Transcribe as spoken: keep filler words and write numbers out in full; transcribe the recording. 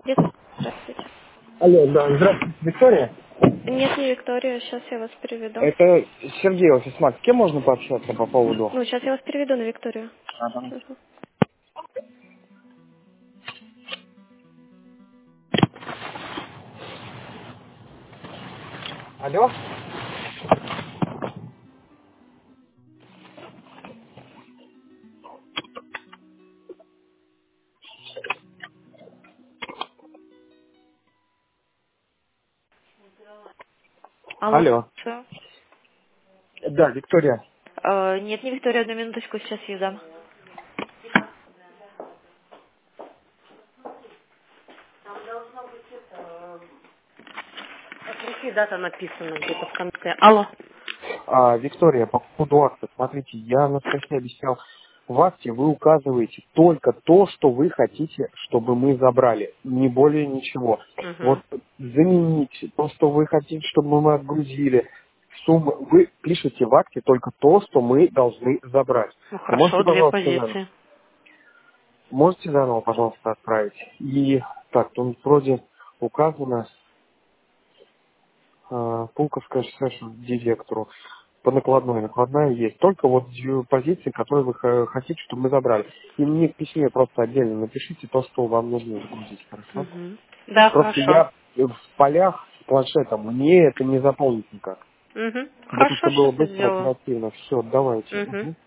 Нет, здравствуйте. Алло, да, здравствуйте, Виктория. Нет, не Виктория, сейчас я вас переведу. Это Сергей Офисмак. С кем можно пообщаться по поводу? Ну, сейчас я вас переведу на Викторию. Ага. Мгм. Алло? Алло. Алло. Что? Да, Виктория. Э, нет, не Виктория, одну минуточку, сейчас я дам. Какие дата написана где-то в конце? Алло. А, Виктория, по поводу акта. Смотрите, я на скорости объяснял. В акте вы указываете только то, что вы хотите, чтобы мы забрали. Не более ничего. Угу. Вот заменить то, что вы хотите, чтобы мы отгрузили. Суммы. Вы пишете в акте только то, что мы должны забрать. Ну Вы можете, хорошо, две пожалуйста, заново? позиции. Можете заново, пожалуйста, отправить? И так, тут вроде указано э, Пулковская шоссе директору по накладной. Накладная есть. Только вот дю- позиции, которые вы х- хотите, чтобы мы забрали. И мне в письме просто отдельно напишите то, что вам нужно загрузить, хорошо? Угу. Да, Просто хорошо. я в полях с планшетом, мне это не заполнить никак. Угу. Чтобы это Хорошо, все было сейчас я быстро, сделаю. оперативно. Все, давайте. Угу. Мгм.